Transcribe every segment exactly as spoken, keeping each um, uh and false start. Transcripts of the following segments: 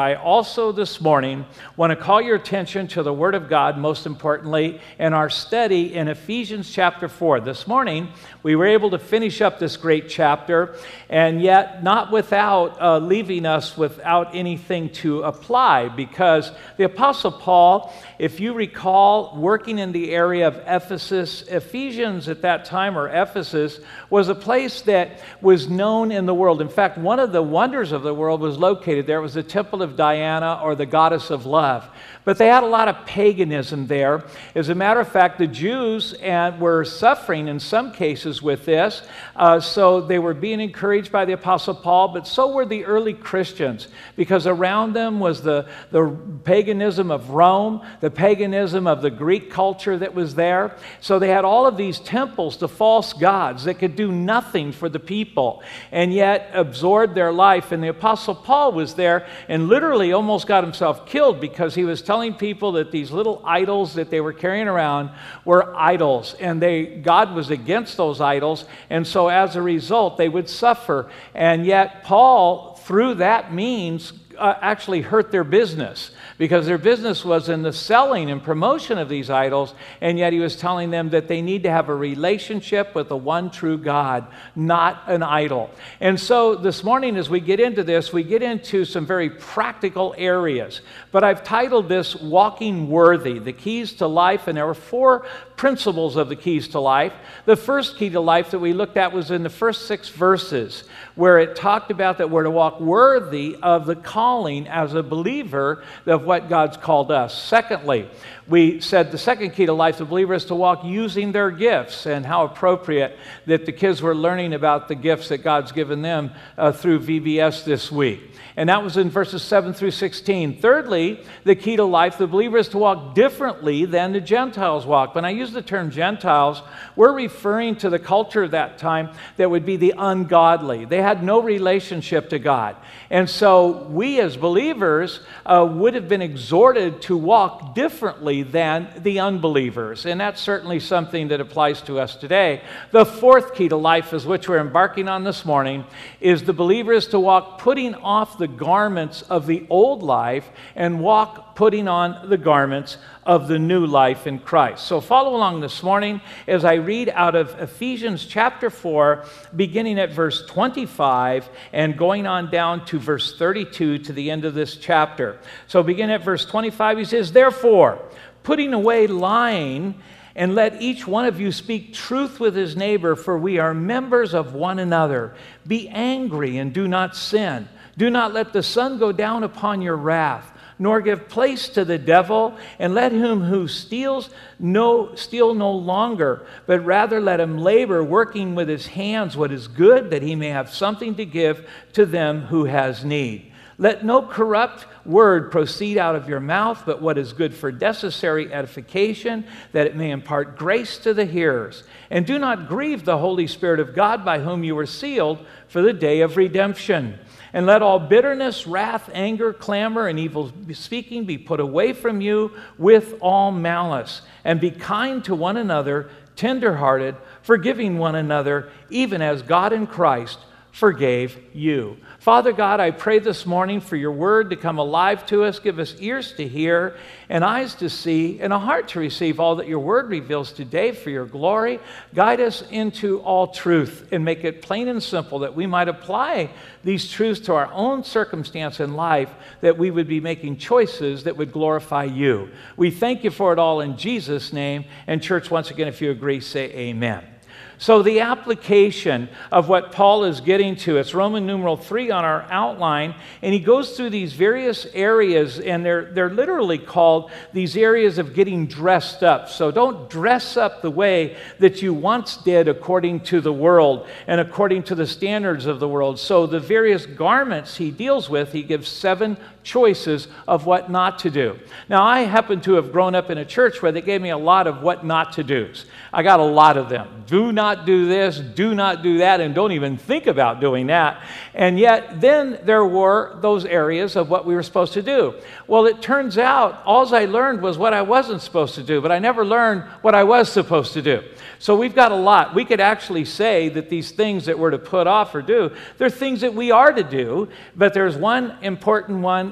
I also this morning want to call your attention to the Word of God, most importantly, in our study in Ephesians chapter four. This morning, we were able to finish up this great chapter, and yet not without uh, leaving us without anything to apply, because the Apostle Paul, if you recall, working in the area of Ephesus, Ephesians at that time, or Ephesus, was a place that was known in the world. In fact, one of the wonders of the world was located there. It was the Temple of Diana, or the goddess of love. But they had a lot of paganism there. As a matter of fact, the Jews and were suffering in some cases with this, uh, so they were being encouraged by the Apostle Paul, but so were the early Christians, because around them was the, the paganism of Rome, the paganism of the Greek culture that was there. So they had all of these temples to false gods that could do nothing for the people, and yet absorbed their life. And the Apostle Paul was there and literally almost got himself killed, because he was telling people that these little idols that they were carrying around were idols, and they God was against those idols, and so as a result they would suffer. And yet Paul, through that means, uh, actually hurt their business, because their business was in the selling and promotion of these idols, and yet he was telling them that they need to have a relationship with the one true God, not an idol. And so this morning, as we get into this, we get into some very practical areas. But I've titled this Walking Worthy, the Keys to Life, and there were four principles of the keys to life. The first key to life that we looked at was in the first six verses, where it talked about that we're to walk worthy of the calling as a believer of what God's called us. Secondly, we said the second key to life, the believer, is to walk using their gifts, and how appropriate that the kids were learning about the gifts that God's given them uh, through V B S this week. And that was in verses seven through sixteen. Thirdly, the key to life, the believer, is to walk differently than the Gentiles walk. When I use the term Gentiles, we're referring to the culture of that time that would be the ungodly. They had no relationship to God. And so we as believers uh, would have been exhorted to walk differently than the unbelievers. And that's certainly something that applies to us today. The fourth key to life, is which we're embarking on this morning, is the believer is to walk putting off the garments of the old life and walk putting on the garments of the new life in Christ. So follow along this morning as I read out of Ephesians chapter four, beginning at verse twenty-five and going on down to verse thirty-two to the end of this chapter. So begin at verse twenty-five. He says, "Therefore, putting away lying, and let each one of you speak truth with his neighbor, for we are members of one another. Be angry and do not sin. Do not let the sun go down upon your wrath, nor give place to the devil, and let him who steals no steal no longer, but rather let him labor, working with his hands what is good, that he may have something to give to them who has need. Let no corrupt word proceed out of your mouth, but what is good for necessary edification, that it may impart grace to the hearers. And do not grieve the Holy Spirit of God, by whom you were sealed for the day of redemption. And let all bitterness, wrath, anger, clamor, and evil speaking be put away from you with all malice. And be kind to one another, tender-hearted, forgiving one another, even as God in Christ forgave you." Father God, I pray this morning for your word to come alive to us. Give us ears to hear and eyes to see and a heart to receive all that your word reveals today for your glory. Guide us into all truth and make it plain and simple, that we might apply these truths to our own circumstance in life, that we would be making choices that would glorify you. We thank you for it all in Jesus' name. And church, once again, if you agree, say amen. So the application of what Paul is getting to, it's Roman numeral three on our outline, and he goes through these various areas, and they're, they're literally called these areas of getting dressed up. So don't dress up the way that you once did according to the world and according to the standards of the world. So the various garments he deals with, he gives seven choices of what not to do. Now, I happen to have grown up in a church where they gave me a lot of what not to do's. I got a lot of them. Do not do this, do not do that, and don't even think about doing that. And yet, then there were those areas of what we were supposed to do. Well, it turns out all I learned was what I wasn't supposed to do, but I never learned what I was supposed to do. So we've got a lot. We could actually say that these things that we're to put off or do, they're things that we are to do, but there's one important one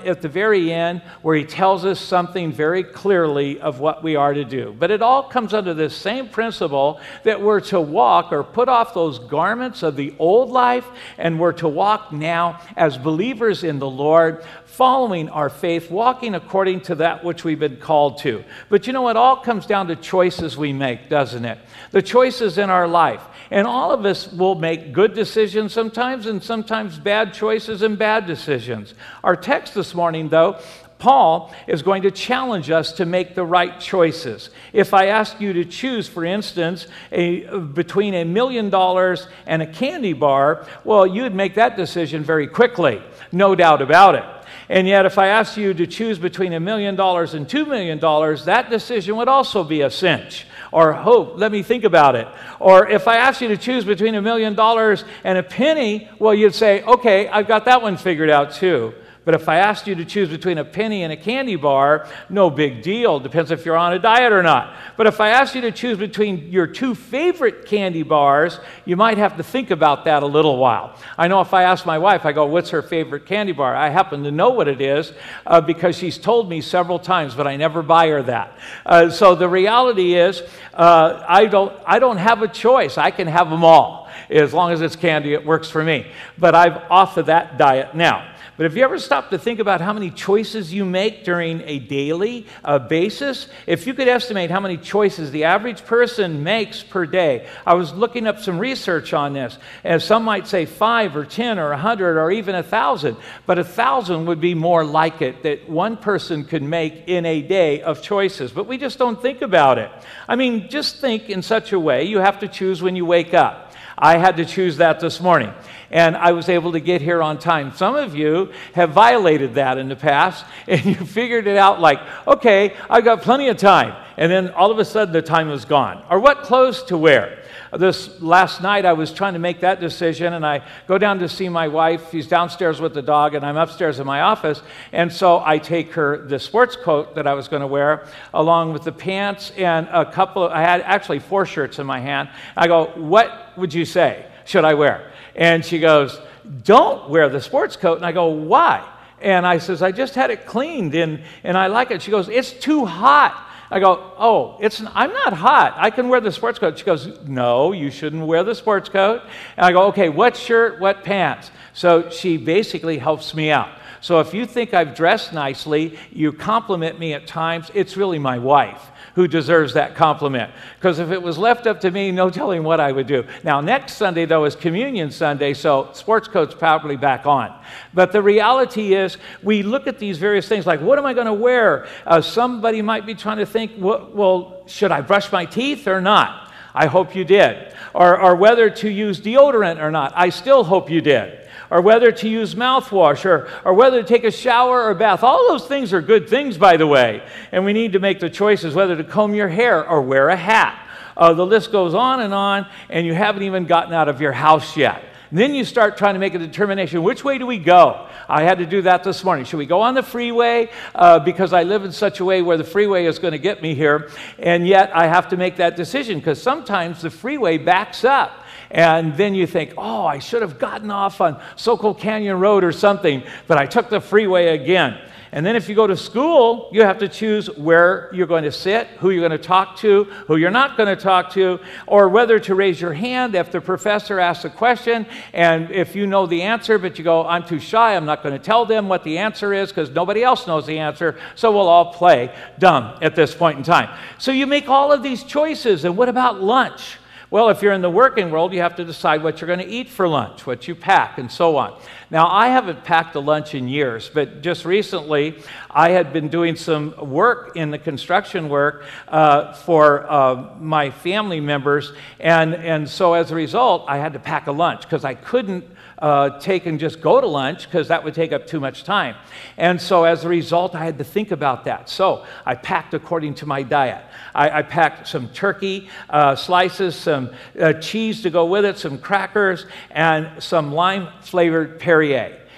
at the very end where he tells us something very clearly of what we are to do. But it all comes under this same principle that we're to walk or put off those garments of the old life, and we're to walk now as believers in the Lord, following our faith, walking according to that which we've been called to. But you know, it all comes down to choices we make, doesn't it? The choices in our life. And all of us will make good decisions sometimes, and sometimes bad choices and bad decisions. Our text this morning, though, Paul is going to challenge us to make the right choices. If I ask you to choose, for instance, a, between a million dollars and a candy bar, well, you'd make that decision very quickly, no doubt about it. And yet, if I asked you to choose between a million dollars and two million dollars, that decision would also be a cinch. Or hope, let me think about it. Or if I asked you to choose between a million dollars and a penny, well, you'd say, okay, I've got that one figured out too. But if I asked you to choose between a penny and a candy bar, no big deal. Depends if you're on a diet or not. But if I asked you to choose between your two favorite candy bars, you might have to think about that a little while. I know if I ask my wife, I go, what's her favorite candy bar? I happen to know what it is uh, because she's told me several times, but I never buy her that. Uh, so the reality is, uh, I don't, I don't have a choice. I can have them all. As long as it's candy, it works for me. But I'm off of that diet now. But have you ever stopped to think about how many choices you make during a daily uh, basis? If you could estimate how many choices the average person makes per day, I was looking up some research on this, and some might say five or ten or a hundred or even a thousand, but a thousand would be more like it that one person could make in a day of choices. But we just don't think about it. I mean, just think in such a way you have to choose when you wake up. I had to choose that this morning, and I was able to get here on time. Some of you have violated that in the past, and you figured it out like, okay, I've got plenty of time, and then all of a sudden the time was gone. Or what clothes to wear. This last night I was trying to make that decision, and I go down to see my wife. She's downstairs with the dog, and I'm upstairs in my office, and so I take her the sports coat that I was going to wear along with the pants and a couple of, I had actually four shirts in my hand. I go, what would you say should I wear? And she goes, don't wear the sports coat. And I go, why? And I says, I just had it cleaned and, and I like it. She goes, it's too hot. I go, oh, it's I'm not hot. I can wear the sports coat. She goes, no, you shouldn't wear the sports coat. And I go, okay, what shirt, what pants? So she basically helps me out. So if you think I've dressed nicely, you compliment me at times, it's really my wife who deserves that compliment. Because if it was left up to me, no telling what I would do. Now, next Sunday, though, is Communion Sunday, so sports coat's probably back on. But the reality is, we look at these various things like, what am I going to wear? Uh, somebody might be trying to think, well, well, should I brush my teeth or not? I hope you did. Or, or whether to use deodorant or not. I still hope you did. Or whether to use mouthwash, or, or whether to take a shower or bath. All those things are good things, by the way. And we need to make the choices whether to comb your hair or wear a hat. Uh, the list goes on and on, and you haven't even gotten out of your house yet. And then you start trying to make a determination, which way do we go? I had to do that this morning. Should we go on the freeway? Uh, because I live in such a way where the freeway is going to get me here, and yet I have to make that decision because sometimes the freeway backs up. And then you think, oh, I should have gotten off on Sokol Canyon Road or something, but I took the freeway again. And then if you go to school, you have to choose where you're going to sit, who you're going to talk to, who you're not going to talk to, or whether to raise your hand if the professor asks a question, and if you know the answer, but you go, I'm too shy, I'm not going to tell them what the answer is because nobody else knows the answer, so we'll all play dumb at this point in time. So you make all of these choices, and what about lunch? Well, if you're in the working world, you have to decide what you're going to eat for lunch, what you pack, and so on. Now, I haven't packed a lunch in years, but just recently, I had been doing some work in the construction work uh, for uh, my family members, and, and so as a result, I had to pack a lunch because I couldn't Uh, take and just go to lunch because that would take up too much time. And so as a result, I had to think about that. So I packed according to my diet. I, I packed some turkey uh, slices, some uh, cheese to go with it, some crackers, and some lime-flavored Perrier.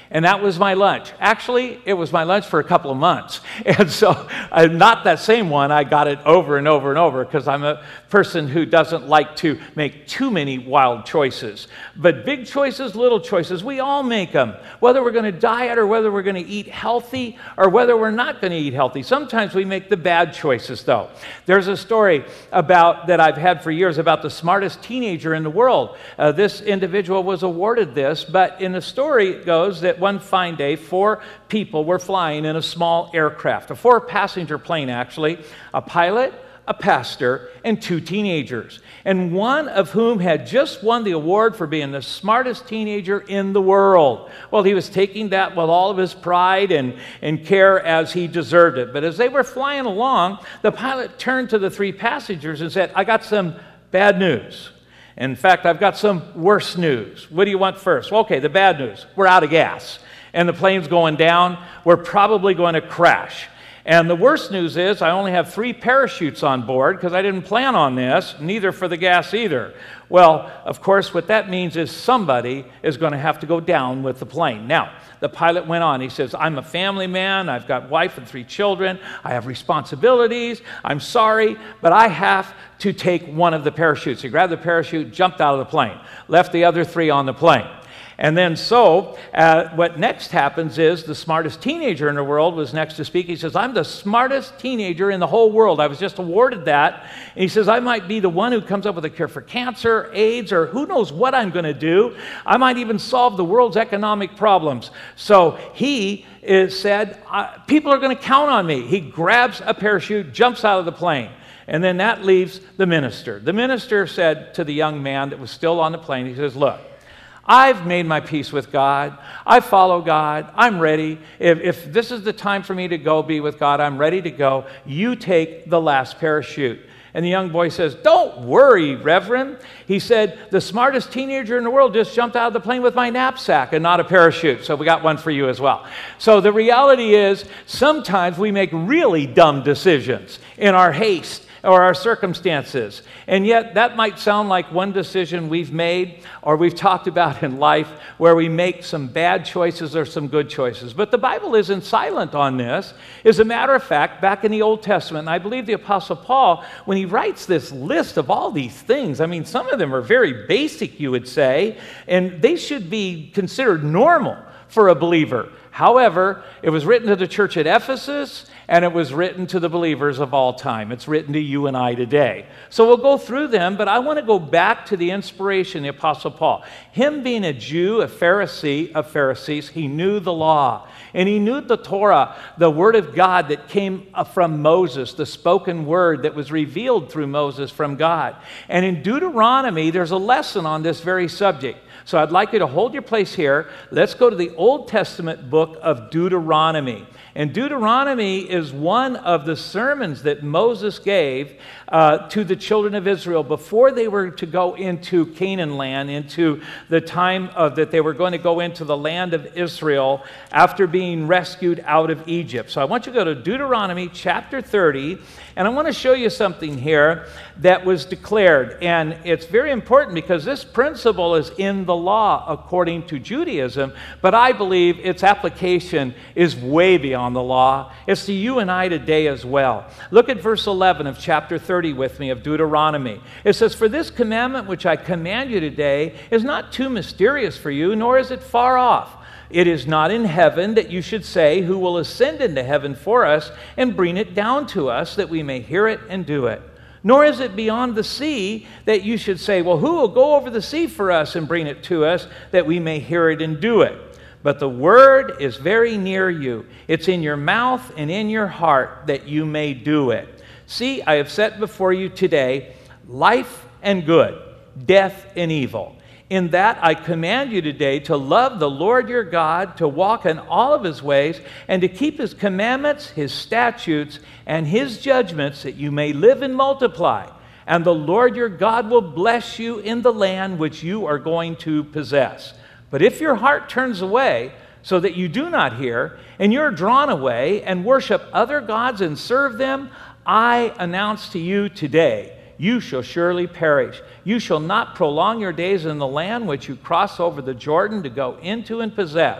And that was my lunch. Actually, it was my lunch for a couple of months. And so, uh, not that same one. I got it over and over and over because I'm a person who doesn't like to make too many wild choices. But big choices, little choices, we all make them. Whether we're going to diet or whether we're going to eat healthy or whether we're not going to eat healthy. Sometimes we make the bad choices, though. There's a story about that I've had for years about the smartest teenager in the world. Uh, this individual was awarded this, but in the story it goes that one fine day, four people were flying in a small aircraft, a four-passenger plane, actually, a pilot, a pastor, and two teenagers, and one of whom had just won the award for being the smartest teenager in the world. Well, he was taking that with all of his pride and, and care as he deserved it. But as they were flying along, the pilot turned to the three passengers and said, I got some bad news. In fact, I've got some worse news. What do you want first? Well, okay, the bad news. We're out of gas, and the plane's going down. We're probably going to crash. And the worst news is I only have three parachutes on board because I didn't plan on this, neither for the gas either. Well, of course, what that means is somebody is going to have to go down with the plane. Now, the pilot went on. He says, I'm a family man. I've got wife and three children. I have responsibilities. I'm sorry, but I have to take one of the parachutes. He grabbed the parachute, jumped out of the plane, left the other three on the plane. And then so, uh, what next happens is the smartest teenager in the world was next to speak. He says, I'm the smartest teenager in the whole world. I was just awarded that. And he says, I might be the one who comes up with a cure for cancer, AIDS, or who knows what I'm going to do. I might even solve the world's economic problems. So he is said, uh, people are going to count on me. He grabs a parachute, jumps out of the plane. And then that leaves the minister. The minister said to the young man that was still on the plane, he says, look, I've made my peace with God. I follow God. I'm ready. If, if this is the time for me to go be with God, I'm ready to go. You take the last parachute. And the young boy says, don't worry, Reverend. He said, the smartest teenager in the world just jumped out of the plane with my knapsack and not a parachute. So we got one for you as well. So the reality is sometimes we make really dumb decisions in our haste or our circumstances. And yet that might sound like one decision we've made or we've talked about in life where we make some bad choices or some good choices. But the Bible isn't silent on this. As a matter of fact, back in the Old Testament, and I believe the Apostle Paul, when he writes this list of all these things, I mean, some of them are very basic, you would say, and they should be considered normal for a believer. However, it was written to the church at Ephesus, and it was written to the believers of all time. It's written to you and I today. So we'll go through them, but I want to go back to the inspiration, the Apostle Paul. Him being a Jew, a Pharisee of Pharisees, he knew the law. And he knew the Torah, the Word of God that came from Moses, the spoken word that was revealed through Moses from God. And in Deuteronomy, there's a lesson on this very subject. So I'd like you to hold your place here. Let's go to the Old Testament book of Deuteronomy. And Deuteronomy is one of the sermons that Moses gave uh, to the children of Israel before they were to go into Canaan land, into the time of that they were going to go into the land of Israel after being rescued out of Egypt. So I want you to go to Deuteronomy chapter thirty, and I want to show you something here that was declared. And it's very important because this principle is in the law according to Judaism, but I believe its application is way beyond the law. It's to you and I today as well. Look at verse eleven of chapter thirty with me of Deuteronomy. It says, for this commandment which I command you today is not too mysterious for you, nor is it far off. It is not in heaven that you should say, who will ascend into heaven for us and bring it down to us that we may hear it and do it. Nor is it beyond the sea that you should say, well, who will go over the sea for us and bring it to us that we may hear it and do it? But the word is very near you. It's in your mouth and in your heart that you may do it. See, I have set before you today life and good, death and evil. In that I command you today to love the Lord your God, to walk in all of his ways, and to keep his commandments, his statutes, and his judgments, that you may live and multiply. And the Lord your God will bless you in the land which you are going to possess. But if your heart turns away, so that you do not hear, and you're drawn away and worship other gods and serve them, I announce to you today, you shall surely perish. You shall not prolong your days in the land which you cross over the Jordan to go into and possess.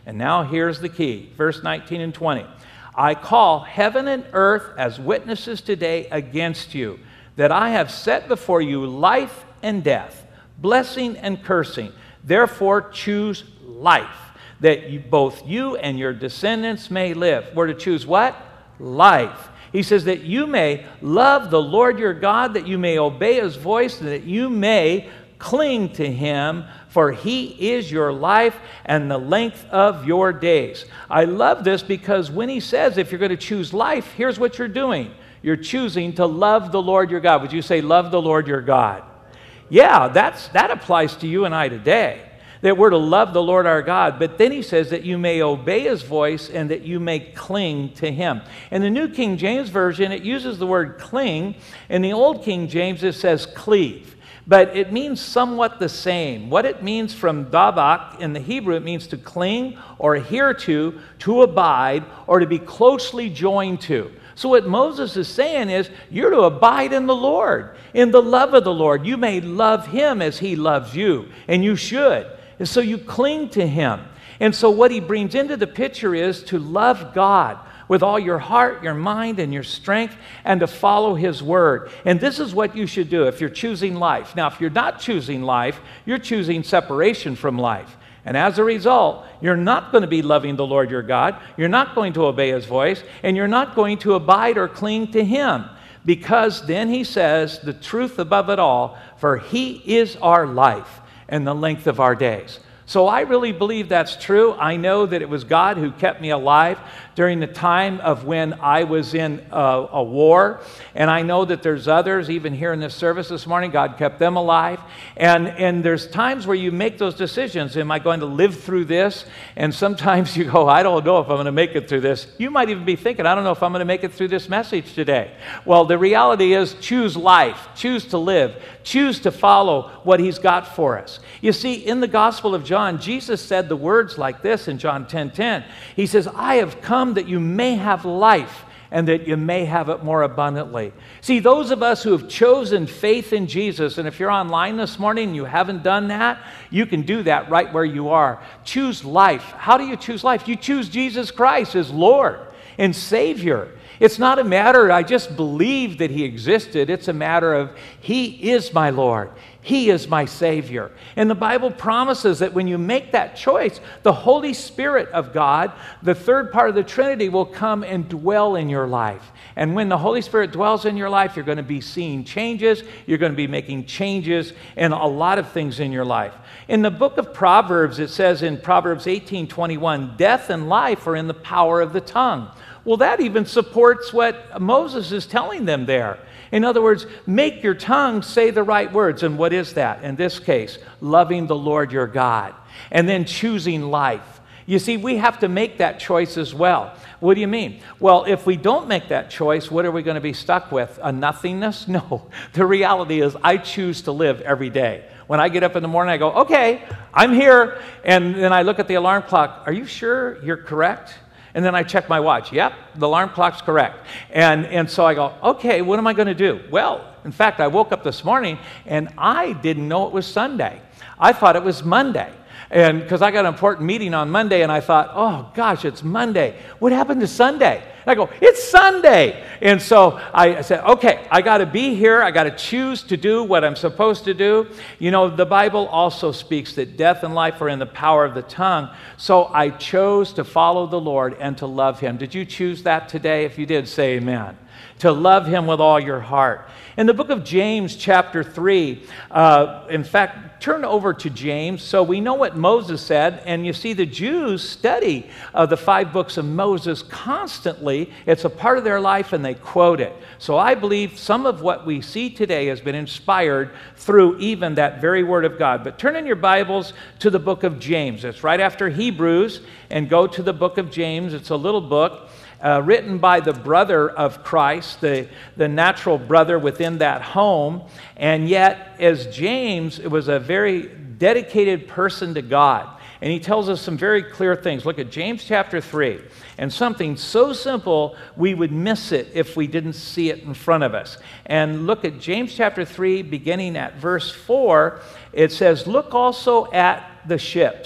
And now here's the key, verse nineteen and twenty. I call heaven and earth as witnesses today against you, that I have set before you life and death, blessing and cursing. Therefore choose life, that you, both you and your descendants may live. We're to choose what? Life. He says that you may love the Lord your God, that you may obey his voice, and that you may cling to him, for he is your life and the length of your days. I love this because when he says if you're going to choose life, here's what you're doing. You're choosing to love the Lord your God. Would you say love the Lord your God? Yeah, that's, that applies to you and I today, that we're to love the Lord our God. But then he says that you may obey his voice and that you may cling to him. In the New King James Version, it uses the word cling. In the Old King James, it says cleave. But it means somewhat the same. What it means from dabak in the Hebrew, it means to cling or adhere to, to abide, or to be closely joined to. So what Moses is saying is, you're to abide in the Lord, in the love of the Lord. You may love him as he loves you, and you should. And so you cling to him. And so what he brings into the picture is to love God with all your heart, your mind, and your strength, and to follow his word. And this is what you should do if you're choosing life. Now, if you're not choosing life, you're choosing separation from life. And as a result, you're not going to be loving the Lord your God, you're not going to obey his voice, and you're not going to abide or cling to him. Because then he says, the truth above it all, for he is our life and the length of our days. So I really believe that's true. I know that it was God who kept me alive during the time of when I was in a, a war. And I know that there's others, even here in this service this morning, God kept them alive. And, and there's times where you make those decisions. Am I going to live through this? And sometimes you go, I don't know if I'm going to make it through this. You might even be thinking, I don't know if I'm going to make it through this message today. Well, the reality is choose life, choose to live, choose to follow what he's got for us. You see, in the Gospel of John, Jesus said the words like this in John ten ten. He says, I have come that you may have life and that you may have it more abundantly. See, those of us who have chosen faith in Jesus, and if you're online this morning and you haven't done that, you can do that right where you are. Choose life. How do you choose life? You choose Jesus Christ as Lord and Savior. It's not a matter, I just believe that he existed. It's a matter of, he is my Lord. He is my Savior. And the Bible promises that when you make that choice, the Holy Spirit of God, the third part of the Trinity, will come and dwell in your life. And when the Holy Spirit dwells in your life, you're going to be seeing changes. You're going to be making changes in a lot of things in your life. In the book of Proverbs, it says in Proverbs eighteen twenty-one, death and life are in the power of the tongue. Well, that even supports what Moses is telling them there. In other words, make your tongue say the right words. And what is that? In this case, loving the Lord your God. And then choosing life. You see, we have to make that choice as well. What do you mean? Well, if we don't make that choice, what are we going to be stuck with? A nothingness? No. The reality is I choose to live every day. When I get up in the morning, I go, okay, I'm here. And then I look at the alarm clock. Are you sure you're correct? And then I check my watch. Yep, the alarm clock's correct. And, and so I go, okay, what am I going to do? Well, in fact, I woke up this morning and I didn't know it was Sunday. I thought it was Monday. And because I got an important meeting on Monday and I thought, oh gosh, it's Monday. What happened to Sunday? And I go, it's Sunday. And so I said, okay, I got to be here. I got to choose to do what I'm supposed to do. You know, the Bible also speaks that death and life are in the power of the tongue. So I chose to follow the Lord and to love him. Did you choose that today? If you did, say amen. To love him with all your heart. In the book of James, chapter three, uh, in fact, turn over to James. So we know what Moses said, and you see the Jews study uh, the five books of Moses constantly. It's a part of their life, and they quote it. So I believe some of what we see today has been inspired through even that very word of God. But turn in your Bibles to the book of James. It's right after Hebrews, and go to the book of James. It's a little book. Uh, written by the brother of Christ, the, the natural brother within that home. And yet, as James, it was a very dedicated person to God. And he tells us some very clear things. Look at James chapter three. And something so simple, we would miss it if we didn't see it in front of us. And look at James chapter three, beginning at verse four. It says, look also at the ships,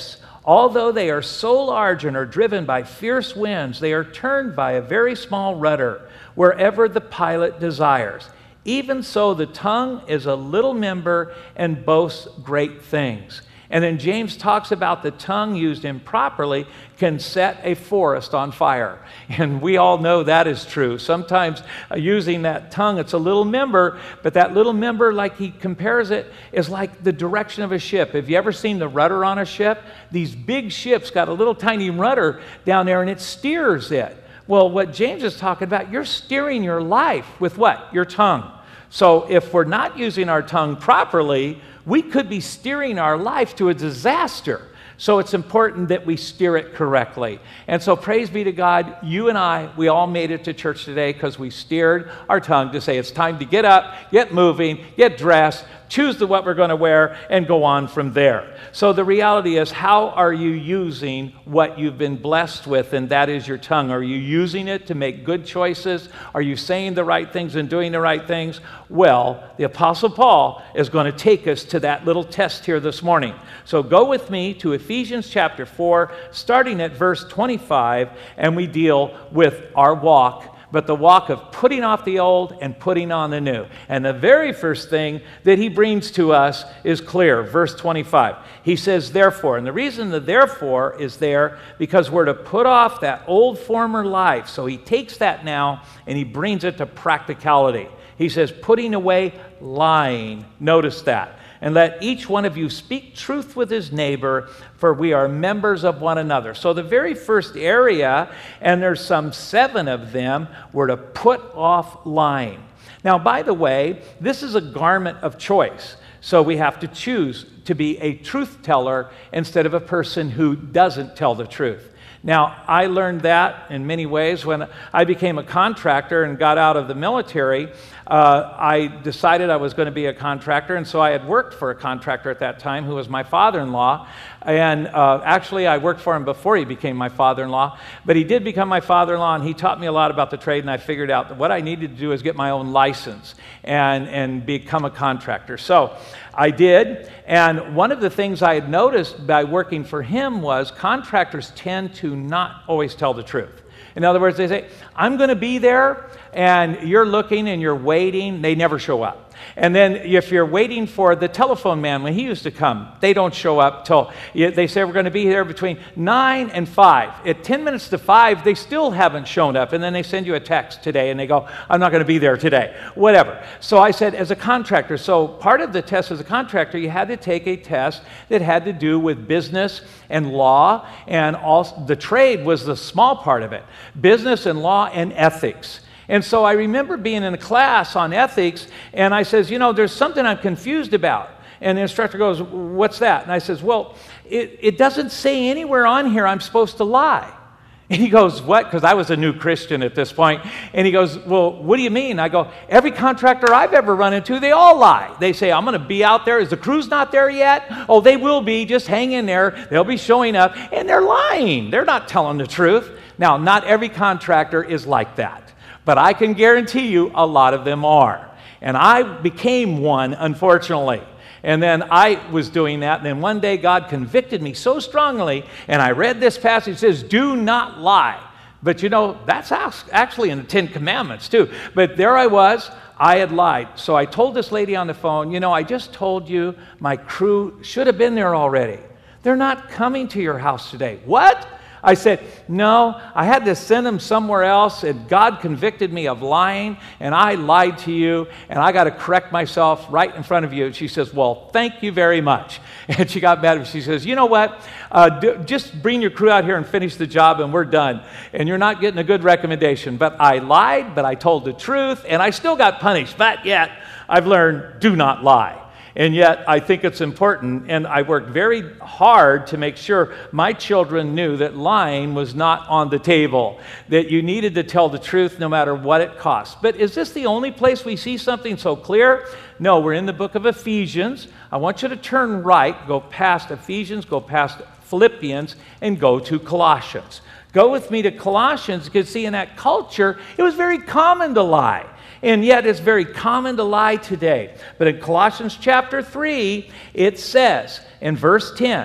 Although they are so large and are driven by fierce winds, they are turned by a very small rudder wherever the pilot desires. Even so, the tongue is a little member and boasts great things. And then James talks about the tongue used improperly can set a forest on fire. And we all know that is true. Sometimes uh, using that tongue, it's a little member, but that little member, like he compares it, is like the direction of a ship. Have you ever seen the rudder on a ship? These big ships got a little tiny rudder down there and it steers it. Well, what James is talking about, you're steering your life with what? Your tongue. So if we're not using our tongue properly, we could be steering our life to a disaster. So it's important that we steer it correctly. And so praise be to God, you and I, we all made it to church today because we steered our tongue to say it's time to get up, get moving, get dressed, choose the what we're going to wear, and go on from there. So the reality is, how are you using what you've been blessed with, and that is your tongue? Are you using it to make good choices? Are you saying the right things and doing the right things? Well, the Apostle Paul is going to take us to that little test here this morning. So go with me to Ephesians chapter four, starting at verse twenty-five, and we deal with our walk, but the walk of putting off the old and putting on the new. And the very first thing that he brings to us is clear. Verse twenty-five. He says, therefore, and the reason the therefore is there, because we're to put off that old former life. So he takes that now and he brings it to practicality. He says, putting away lying. Notice that. And let each one of you speak truth with his neighbor, for we are members of one another. So the very first area, and there's some seven of them, were to put off lying. Now, by the way, this is a garment of choice. So we have to choose to be a truth teller instead of a person who doesn't tell the truth. Now, I learned that in many ways when I became a contractor and got out of the military. Uh, I decided I was going to be a contractor, and so I had worked for a contractor at that time who was my father-in-law. And uh, actually, I worked for him before he became my father-in-law. But he did become my father-in-law, and he taught me a lot about the trade, and I figured out that what I needed to do is get my own license and, and become a contractor. So I did, and one of the things I had noticed by working for him was contractors tend to not always tell the truth. In other words, they say, I'm going to be there, and you're looking and you're waiting. They never show up. And then if you're waiting for the telephone man when he used to come, they don't show up till they say we're going to be here between nine and five. At ten minutes to five, they still haven't shown up. And then they send you a text today and they go, I'm not going to be there today. Whatever. So I said, as a contractor, so part of the test as a contractor, you had to take a test that had to do with business and law, and also the trade was the small part of it. Business and law and ethics. And so I remember being in a class on ethics, and I says, you know, there's something I'm confused about. And the instructor goes, what's that? And I says, well, it, it doesn't say anywhere on here I'm supposed to lie. And he goes, what? Because I was a new Christian at this point. And he goes, well, what do you mean? I go, every contractor I've ever run into, they all lie. They say, I'm going to be out there. Is the crew's not there yet? Oh, they will be. Just hang in there. They'll be showing up. And they're lying. They're not telling the truth. Now, not every contractor is like that. But I can guarantee you a lot of them are. And I became one, unfortunately. And then I was doing that, and then one day God convicted me so strongly, and I read this passage. It says, do not lie. But you know, that's actually in the Ten Commandments too. But there I was, I had lied. So I told this lady on the phone, you know, I just told you my crew should have been there already. They're not coming to your house today. What? I said, no, I had to send them somewhere else, and God convicted me of lying, and I lied to you, and I got to correct myself right in front of you. And she says, well, thank you very much. And she got mad at me. She says, you know what? Uh, do, just bring your crew out here and finish the job, and we're done. And you're not getting a good recommendation. But I lied, but I told the truth, and I still got punished. But yet, I've learned, do not lie. And yet, I think it's important, and I worked very hard to make sure my children knew that lying was not on the table, that you needed to tell the truth no matter what it cost. But is this the only place we see something so clear? No, we're in the book of Ephesians. I want you to turn right, go past Ephesians, go past Philippians, and go to Colossians. Go with me to Colossians, because see, in that culture, it was very common to lie. And yet it's very common to lie today. But in Colossians chapter three, it says in verse ten,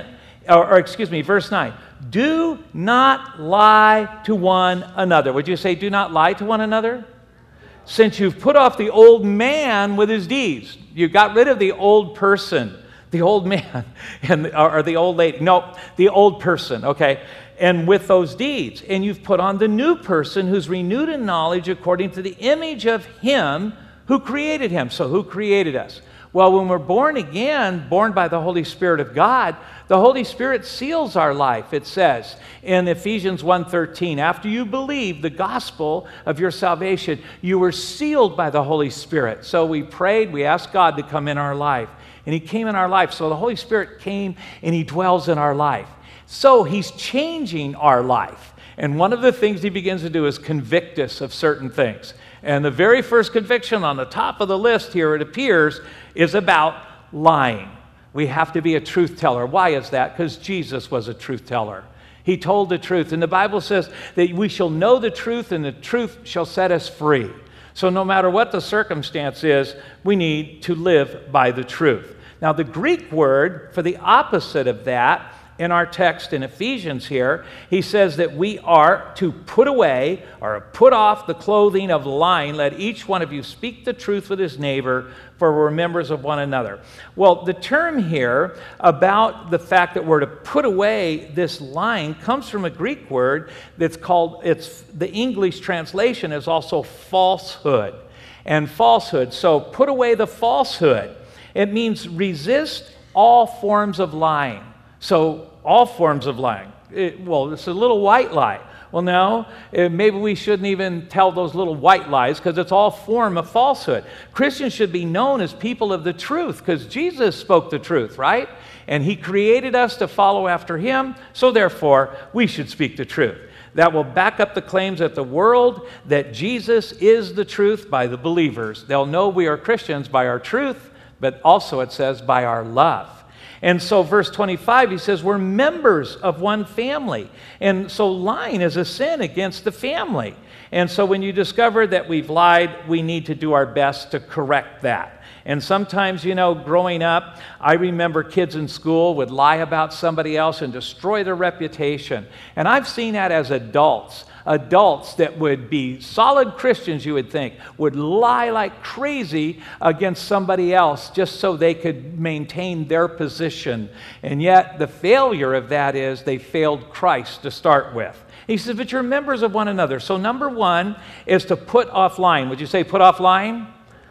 or, or excuse me, verse nine. Do not lie to one another. Would you say, do not lie to one another? Since you've put off the old man with his deeds. You got rid of the old person, the old man, and or the old lady. No, the old person, okay? And with those deeds. And you've put on the new person who's renewed in knowledge according to the image of him who created him. So who created us? Well, when we're born again, born by the Holy Spirit of God, the Holy Spirit seals our life, it says in Ephesians one thirteen. After you believe the gospel of your salvation, you were sealed by the Holy Spirit. So we prayed, we asked God to come in our life. And he came in our life. So the Holy Spirit came and he dwells in our life. So he's changing our life. And one of the things he begins to do is convict us of certain things. And the very first conviction on the top of the list here, it appears, is about lying. We have to be a truth teller. Why is that? Because Jesus was a truth teller. He told the truth. And the Bible says that we shall know the truth and the truth shall set us free. So no matter what the circumstance is, we need to live by the truth. Now the Greek word for the opposite of that in our text in Ephesians here, he says that we are to put away or put off the clothing of lying. Let each one of you speak the truth with his neighbor, for we're members of one another. Well, the term here about the fact that we're to put away this lying comes from a Greek word that's called, it's the English translation is also falsehood. And falsehood, so put away the falsehood. It means resist all forms of lying. So all forms of lying. It, well, it's a little white lie. Well, no, eh, maybe we shouldn't even tell those little white lies because it's all form of falsehood. Christians should be known as people of the truth because Jesus spoke the truth, right? And he created us to follow after him, so therefore we should speak the truth. That will back up the claims of the world that Jesus is the truth by the believers. They'll know we are Christians by our truth, but also it says by our love. And so verse twenty-five, he says, we're members of one family. And so lying is a sin against the family. And so when you discover that we've lied, we need to do our best to correct that. And sometimes, you know, growing up, I remember kids in school would lie about somebody else and destroy their reputation. And I've seen that as adults. Adults that would be solid Christians, you would think, would lie like crazy against somebody else just so they could maintain their position. And yet the failure of that is they failed Christ to start with. He says, but you're members of one another. So number one is to put off lying. Would you say put off lying?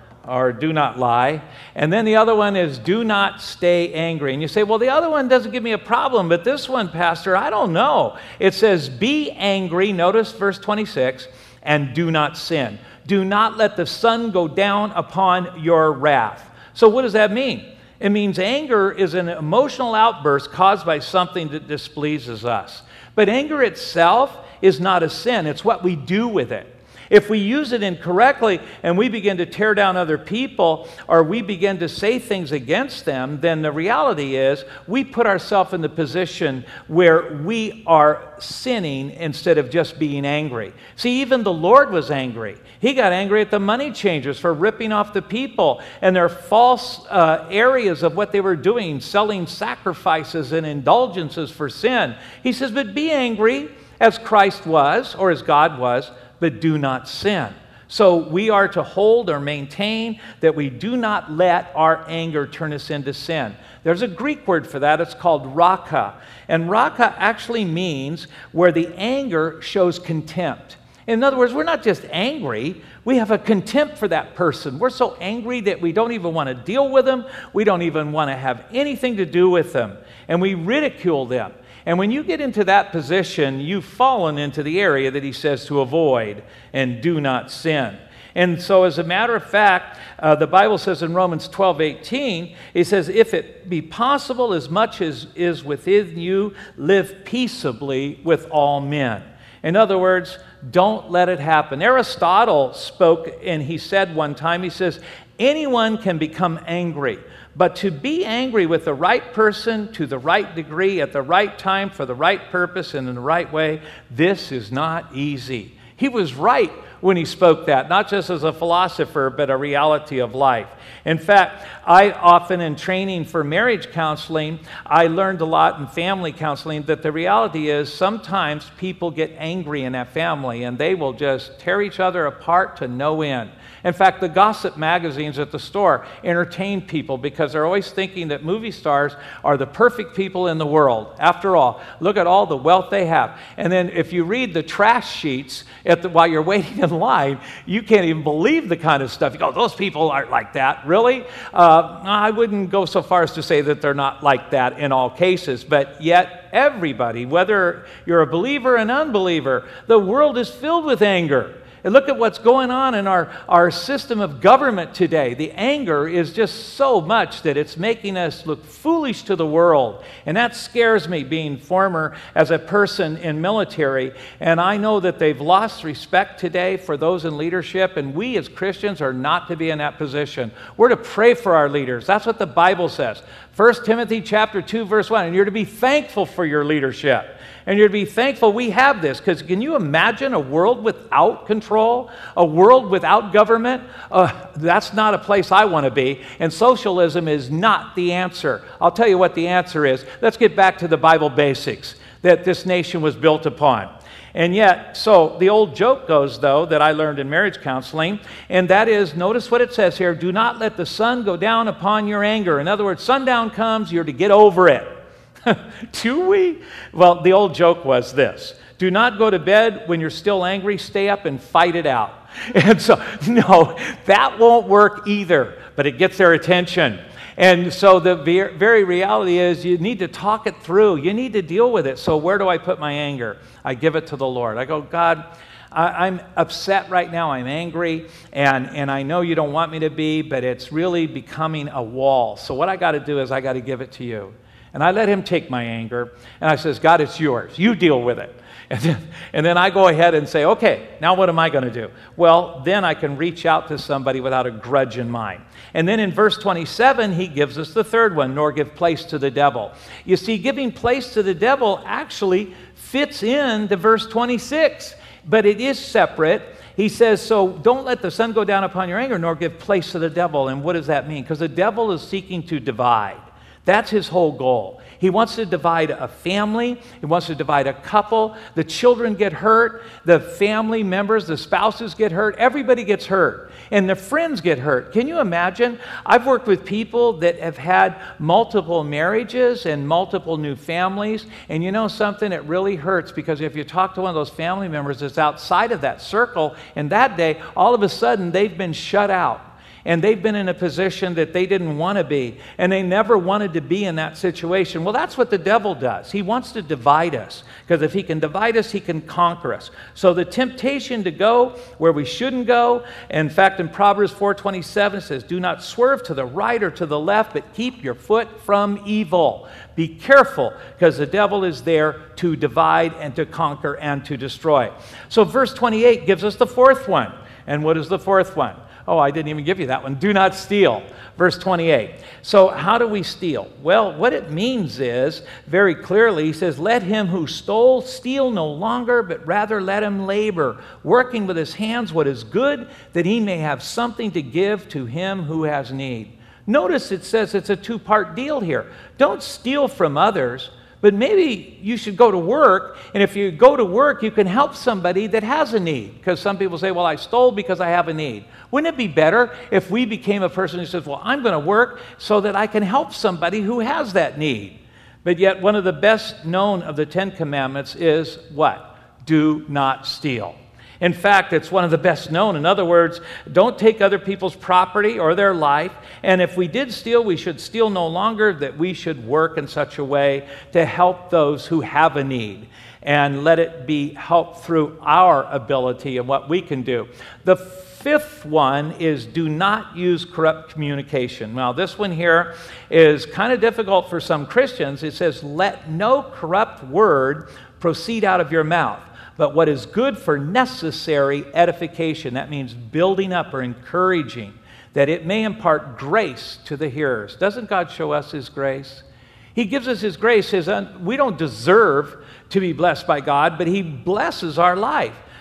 Or do not lie. And then the other one is do not stay angry. And you say, well, the other one doesn't give me a problem, but this one, Pastor, I don't know. It says, be angry, notice verse twenty-six, and do not sin. Do not let the sun go down upon your wrath. So what does that mean? It means anger is an emotional outburst caused by something that displeases us. But anger itself is not a sin. It's what we do with it. If we use it incorrectly and we begin to tear down other people or we begin to say things against them, then the reality is we put ourselves in the position where we are sinning instead of just being angry. See, even the Lord was angry. He got angry at the money changers for ripping off the people and their false uh, areas of what they were doing, selling sacrifices and indulgences for sin. He says, but be angry as Christ was or as God was, but do not sin. So we are to hold or maintain that we do not let our anger turn us into sin. There's a Greek word for that. It's called raka. And raka actually means where the anger shows contempt. In other words, we're not just angry. We have a contempt for that person. We're so angry that we don't even want to deal with them. We don't even want to have anything to do with them. And we ridicule them. And when you get into that position, you've fallen into the area that he says to avoid and do not sin. And so as a matter of fact, uh, the Bible says in Romans twelve eighteen, it says, if it be possible, as much as is within you, live peaceably with all men. In other words, don't let it happen. Aristotle spoke and he said one time, he says, anyone can become angry. But to be angry with the right person, to the right degree, at the right time, for the right purpose, and in the right way, this is not easy. He was right when he spoke that, not just as a philosopher, but a reality of life. In fact, I often in training for marriage counseling, I learned a lot in family counseling that the reality is sometimes people get angry in that family and they will just tear each other apart to no end. In fact, the gossip magazines at the store entertain people because they're always thinking that movie stars are the perfect people in the world. After all, look at all the wealth they have. And then if you read the trash sheets at the, while you're waiting in line, you can't even believe the kind of stuff. You go, those people aren't like that. Really? Uh, I wouldn't go so far as to say that they're not like that in all cases, but yet everybody, whether you're a believer or an unbeliever, the world is filled with anger. And look at what's going on in our, our system of government today. The anger is just so much that it's making us look foolish to the world. And that scares me, being former as a person in military. And I know that they've lost respect today for those in leadership. And we as Christians are not to be in that position. We're to pray for our leaders. That's what the Bible says. First Timothy chapter two, verse one. And you're to be thankful for your leadership. And you're to be thankful we have this, because can you imagine a world without control? A world without government? Uh, that's not a place I want to be, and socialism is not the answer. I'll tell you what the answer is. Let's get back to the Bible basics that this nation was built upon. And yet, so the old joke goes, though, that I learned in marriage counseling, and that is, notice what it says here, do not let the sun go down upon your anger. In other words, sundown comes, you're to get over it. Do we? Well, the old joke was this. Do not go to bed when you're still angry. Stay up and fight it out. And so, no, that won't work either, but it gets their attention. And so the very reality is you need to talk it through. You need to deal with it. So where do I put my anger? I give it to the Lord. I go, God, I, I'm upset right now. I'm angry, and, and I know you don't want me to be, but it's really becoming a wall. So what I got to do is I got to give it to you. And I let him take my anger, and I says, God, it's yours. You deal with it. And then, and then I go ahead and say, okay, now what am I going to do? Well, then I can reach out to somebody without a grudge in mind. And then in verse twenty-seven, he gives us the third one, nor give place to the devil. You see, giving place to the devil actually fits in to verse twenty-six, but it is separate. He says, so don't let the sun go down upon your anger, nor give place to the devil. And what does that mean? Because the devil is seeking to divide. That's his whole goal. He wants to divide a family. He wants to divide a couple. The children get hurt. The family members, the spouses get hurt. Everybody gets hurt. And the friends get hurt. Can you imagine? I've worked with people that have had multiple marriages and multiple new families. And you know something? It really hurts, because if you talk to one of those family members that's outside of that circle, and that day, all of a sudden, they've been shut out. And they've been in a position that they didn't want to be. And they never wanted to be in that situation. Well, that's what the devil does. He wants to divide us. Because if he can divide us, he can conquer us. So the temptation to go where we shouldn't go. In fact, in Proverbs four twenty-seven, it says, do not swerve to the right or to the left, but keep your foot from evil. Be careful, because the devil is there to divide and to conquer and to destroy. So verse twenty-eight gives us the fourth one. And what is the fourth one? Oh, I didn't even give you that one. Do not steal. Verse twenty-eight. So how do we steal? Well, what it means is, very clearly, he says, let him who stole steal no longer, but rather let him labor, working with his hands what is good, that he may have something to give to him who has need. Notice it says it's a two-part deal here. Don't steal from others, but maybe you should go to work, and if you go to work, you can help somebody that has a need. Because some people say, well, I stole because I have a need. Wouldn't it be better if we became a person who says, well, I'm going to work so that I can help somebody who has that need? But yet, one of the best known of the Ten Commandments is what? Do not steal. In fact, it's one of the best known. In other words, don't take other people's property or their life. And if we did steal, we should steal no longer, that we should work in such a way to help those who have a need. And let it be helped through our ability and what we can do. The fifth one is do not use corrupt communication. Now, this one here is kind of difficult for some Christians. It says, let no corrupt word proceed out of your mouth, but what is good for necessary edification. That means building up or encouraging, that it may impart grace to the hearers. Doesn't God show us His grace? He gives us His grace. His un- we don't deserve to be blessed by God, but He blesses our life.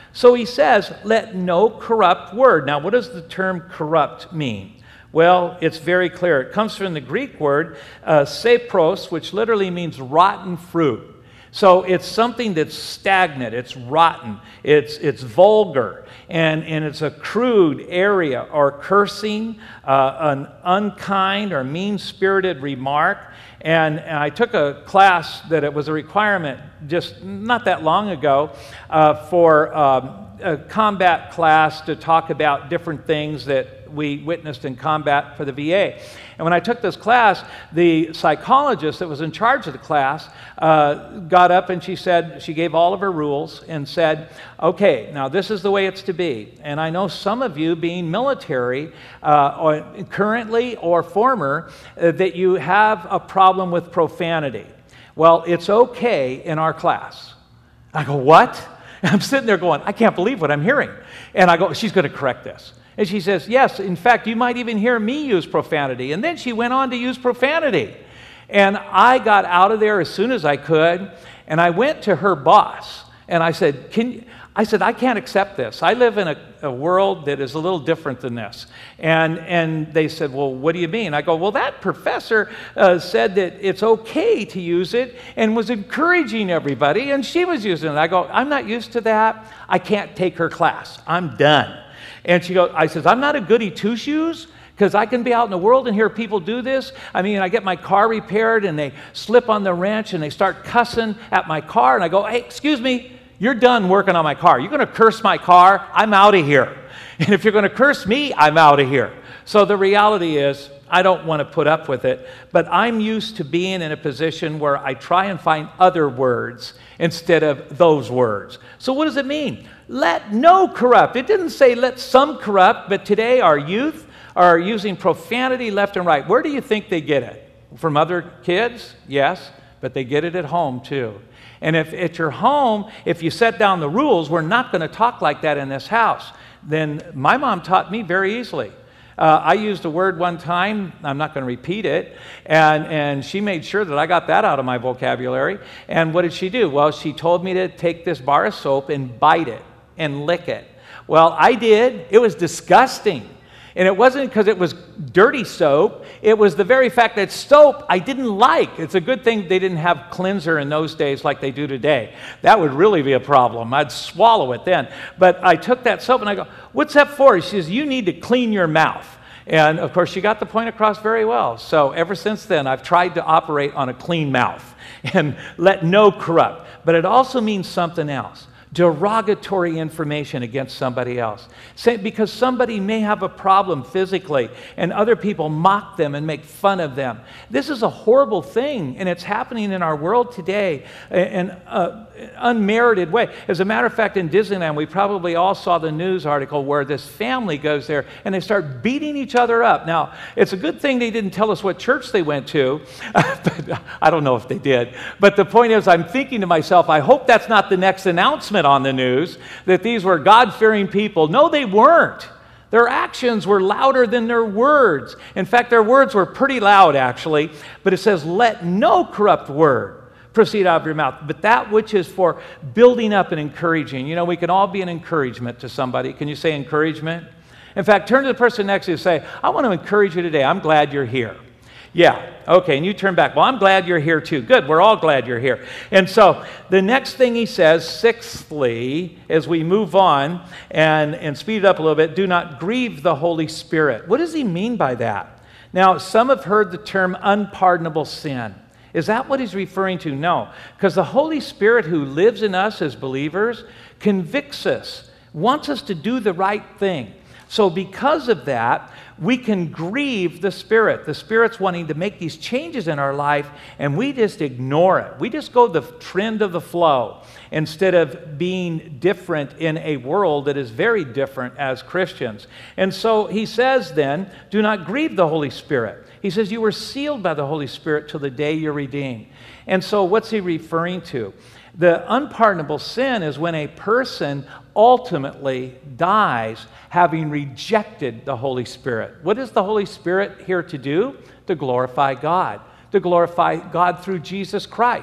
So he says, let no corrupt word. Now, what does the term corrupt mean? Well, it's very clear. It comes from the Greek word uh, sapros, which literally means rotten fruit. So it's something that's stagnant, it's rotten, it's it's vulgar, and, and it's a crude area or cursing, uh, an unkind or mean-spirited remark. And, and I took a class that it was a requirement just not that long ago uh, for um, a combat class to talk about different things that we witnessed in combat for the V A. And when I took this class, the psychologist that was in charge of the class uh, got up and she said, she gave all of her rules and said, okay, now this is the way it's to be. And I know some of you being military, uh, or currently or former, uh, that you have a problem with profanity. Well, it's okay in our class. I go, what? I'm sitting there going, I can't believe what I'm hearing. And I go, she's going to correct this. And she says, yes, in fact, you might even hear me use profanity. And then she went on to use profanity. And I got out of there as soon as I could, and I went to her boss, and I said, "Can you, I said, I can't accept this. I live in a, a world that is a little different than this." And, and they said, well, what do you mean? I go, well, that professor uh, said that it's okay to use it and was encouraging everybody, and she was using it. I go, I'm not used to that. I can't take her class. I'm done. And she goes, I says, I'm not a goody two-shoes, because I can be out in the world and hear people do this. I mean, I get my car repaired and they slip on the wrench and they start cussing at my car. And I go, hey, excuse me, you're done working on my car. You're going to curse my car? I'm out of here. And if you're going to curse me, I'm out of here. So the reality is, I don't want to put up with it, but I'm used to being in a position where I try and find other words instead of those words. So what does it mean? Let no corrupt. It didn't say let some corrupt, but today our youth are using profanity left and right. Where do you think they get it? From other kids? Yes, but they get it at home too. And if at your home, if you set down the rules, we're not going to talk like that in this house, then my mom taught me very easily. Uh, I used a word one time, I'm not going to repeat it, and, and she made sure that I got that out of my vocabulary. And what did she do? Well, she told me to take this bar of soap and bite it and lick it. Well, I did. It was disgusting. And it wasn't because it was dirty soap. It was the very fact that soap I didn't like. It's a good thing they didn't have cleanser in those days like they do today. That would really be a problem. I'd swallow it then. But I took that soap and I go, what's that for? She says, you need to clean your mouth. And of course, she got the point across very well. So ever since then, I've tried to operate on a clean mouth and let no corrupt. But it also means something else. Derogatory information against somebody else. Say, because somebody may have a problem physically and other people mock them and make fun of them. This is a horrible thing, and it's happening in our world today in an unmerited way. As a matter of fact, in Disneyland, we probably all saw the news article where this family goes there and they start beating each other up. Now, it's a good thing they didn't tell us what church they went to. But I don't know if they did. But the point is, I'm thinking to myself, I hope that's not the next announcement on the news, that these were God-fearing people. No, they weren't. Their actions were louder than their words. In fact, their words were pretty loud, actually. But it says, let no corrupt word proceed out of your mouth, but that which is for building up and encouraging. You know, we can all be an encouragement to somebody. Can you say encouragement? In fact, turn to the person next to you and say, I want to encourage you today. I'm glad you're here. Yeah, okay, and you turn back. Well, I'm glad you're here too. Good, we're all glad you're here. And so the next thing he says, sixthly, as we move on and, and speed it up a little bit, do not grieve the Holy Spirit. What does he mean by that? Now, some have heard the term unpardonable sin. Is that what he's referring to? No, because the Holy Spirit who lives in us as believers convicts us, wants us to do the right thing. So because of that, we can grieve the Spirit. The Spirit's wanting to make these changes in our life, and we just ignore it. We just go the trend of the flow instead of being different in a world that is very different as Christians. And so he says then, do not grieve the Holy Spirit. He says you were sealed by the Holy Spirit till the day you're redeemed. And so what's he referring to? The unpardonable sin is when a person ultimately dies having rejected the Holy Spirit. What is the Holy Spirit here to do? To glorify God. To glorify God through Jesus Christ.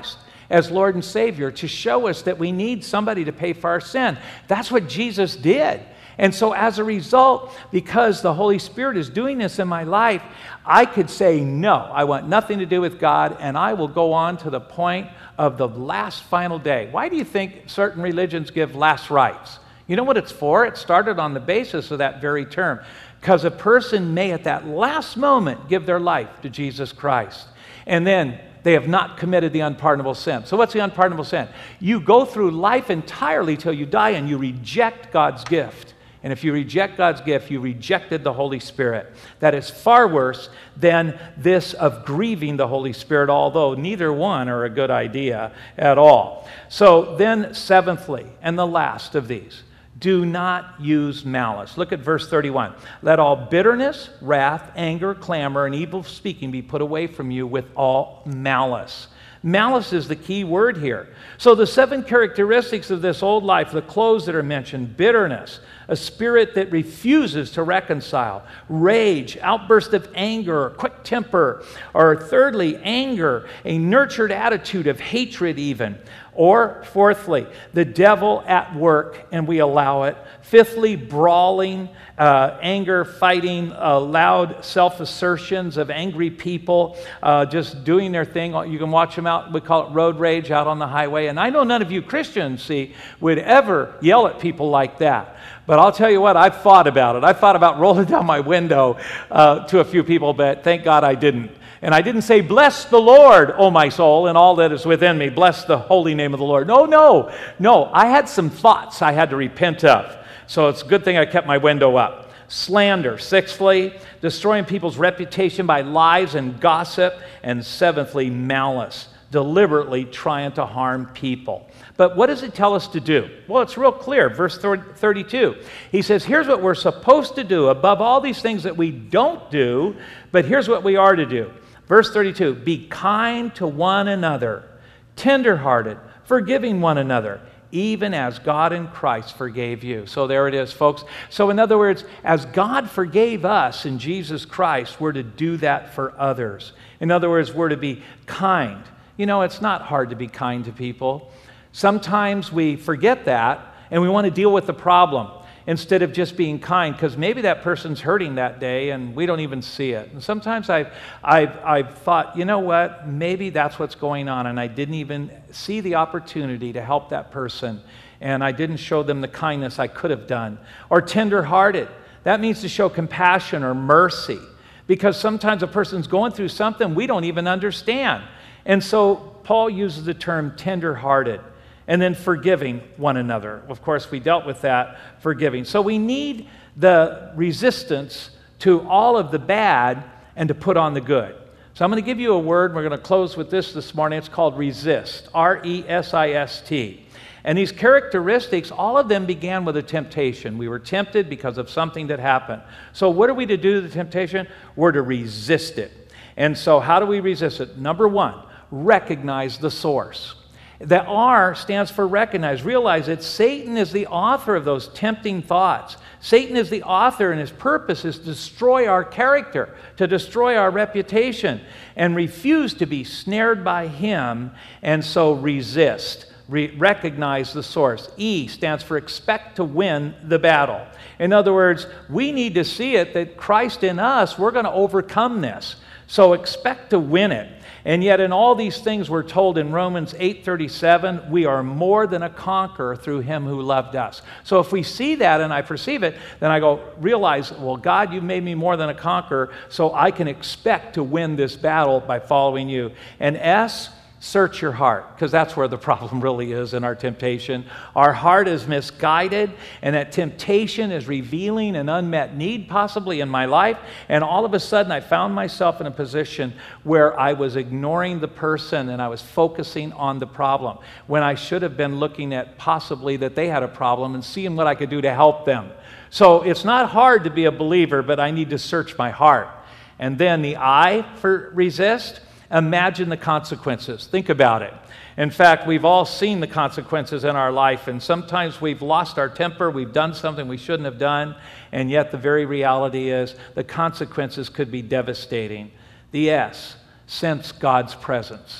as Lord and Savior to show us that we need somebody to pay for our sin. That's what Jesus did. And so as a result, because the Holy Spirit is doing this in my life, I could say, no, I want nothing to do with God, and I will go on to the point of the last final day. Why do you think certain religions give last rites? You know what it's for? It started on the basis of that very term. Because a person may at that last moment give their life to Jesus Christ. And then they have not committed the unpardonable sin. So what's the unpardonable sin? You go through life entirely till you die and you reject God's gift. And if you reject God's gift, you rejected the Holy Spirit. That is far worse than this of grieving the Holy Spirit, although neither one are a good idea at all. So then, seventhly, and the last of these, do not use malice. Look at verse thirty-one. Let all bitterness, wrath, anger, clamor, and evil speaking be put away from you with all malice. Malice is the key word here. So the seven characteristics of this old life, the clothes that are mentioned: bitterness, a spirit that refuses to reconcile; rage, outburst of anger, quick temper; or thirdly, anger, a nurtured attitude of hatred even; or fourthly, the devil at work and we allow it; fifthly, brawling, uh, anger, fighting, uh, loud self-assertions of angry people, uh, just doing their thing. You can watch them out, we call it road rage, out on the highway. And I know none of you Christians, see, would ever yell at people like that. But I'll tell you what, I've thought about it. I've thought about rolling down my window uh, to a few people, but thank God I didn't. And I didn't say, bless the Lord, O my soul, and all that is within me. Bless the holy name of the Lord. No, no, no. I had some thoughts I had to repent of. So it's a good thing I kept my window up. Slander. Sixthly, destroying people's reputation by lies and gossip. And seventhly, malice. Deliberately trying to harm people. But what does it tell us to do? Well, it's real clear. Verse thirty-two. He says, here's what we're supposed to do above all these things that we don't do, but here's what we are to do. Verse thirty-two, be kind to one another, tenderhearted, forgiving one another, even as God in Christ forgave you. So there it is, folks. So in other words, as God forgave us in Jesus Christ, we're to do that for others. In other words, we're to be kind. You know, it's not hard to be kind to people. Sometimes we forget that and we want to deal with the problem instead of just being kind, because maybe that person's hurting that day and we don't even see it. And sometimes I've, I've, I've thought, you know what, maybe that's what's going on, and I didn't even see the opportunity to help that person, and I didn't show them the kindness I could have done. Or tender-hearted. That means to show compassion or mercy, because sometimes a person's going through something we don't even understand. And so Paul uses the term tender-hearted. And then forgiving one another. Of course, we dealt with that, forgiving. So we need the resistance to all of the bad and to put on the good. So I'm going to give you a word. We're going to close with this this morning. It's called resist, R E S I S T. And these characteristics, all of them began with a temptation. We were tempted because of something that happened. So what are we to do to the temptation? We're to resist it. And so how do we resist it? Number one, recognize the source. The R stands for recognize. Realize that Satan is the author of those tempting thoughts. Satan is the author, and his purpose is to destroy our character, to destroy our reputation, and refuse to be snared by him, and so resist. Re- recognize the source. E stands for expect to win the battle. In other words, we need to see it that Christ in us, we're going to overcome this. So expect to win it. And yet in all these things we're told in Romans eight thirty-seven, we are more than a conqueror through him who loved us. So if we see that and I perceive it, then I go, realize, well, God, you've made me more than a conqueror, so I can expect to win this battle by following you. And S, search your heart, because that's where the problem really is in our temptation. Our heart is misguided, and that temptation is revealing an unmet need possibly in my life, and all of a sudden I found myself in a position where I was ignoring the person and I was focusing on the problem, when I should have been looking at possibly that they had a problem and seeing what I could do to help them. So it's not hard to be a believer, but I need to search my heart. And then the I for resist. Imagine the consequences. Think about it. In fact, we've all seen the consequences in our life, and sometimes we've lost our temper, we've done something we shouldn't have done, and yet the very reality is the consequences could be devastating. The S, sense God's presence.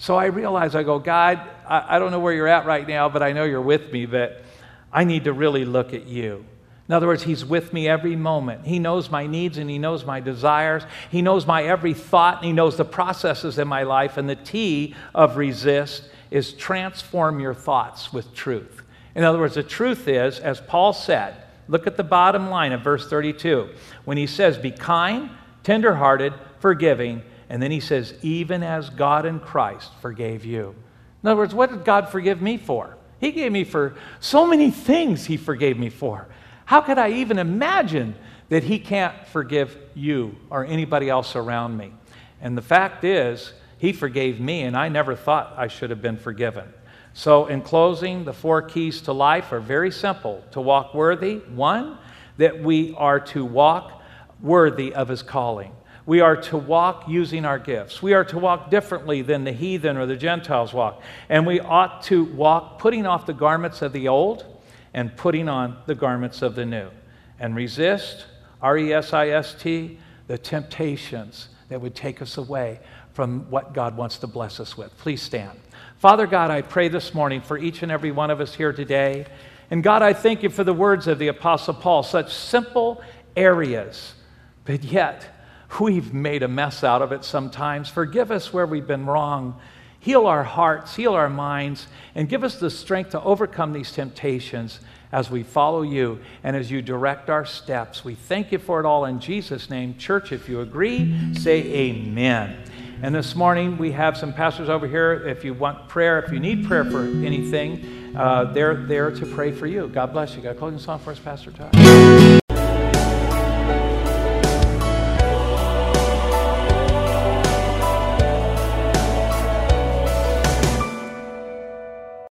So I realize, I go, God, I, I don't know where you're at right now, but I know you're with me, but I need to really look at you. In other words, he's with me every moment. He knows my needs and he knows my desires. He knows my every thought and he knows the processes in my life. And the T of resist is transform your thoughts with truth. In other words, the truth is, as Paul said, look at the bottom line of verse thirty-two. When he says, be kind, tenderhearted, forgiving, and then he says, even as God in Christ forgave you. In other words, what did God forgive me for? He gave me for so many things he forgave me for. How could I even imagine that he can't forgive you or anybody else around me? And the fact is, he forgave me, and I never thought I should have been forgiven. So in closing, the four keys to life are very simple. To walk worthy, one, that we are to walk worthy of his calling. We are to walk using our gifts. We are to walk differently than the heathen or the Gentiles walk. And we ought to walk putting off the garments of the old and putting on the garments of the new. And resist, R E S I S T, the temptations that would take us away from what God wants to bless us with. Please stand. Father God, I pray this morning for each and every one of us here today. And God, I thank you for the words of the Apostle Paul, such simple areas, but yet we've made a mess out of it sometimes. Forgive us where we've been wrong. Heal our hearts, heal our minds, and give us the strength to overcome these temptations as we follow you and as you direct our steps. We thank you for it all in Jesus' name. Church, if you agree, say amen. And this morning we have some pastors over here. If you want prayer, if you need prayer for anything, uh, they're there to pray for you. God bless you. Got a closing song for us, Pastor Todd?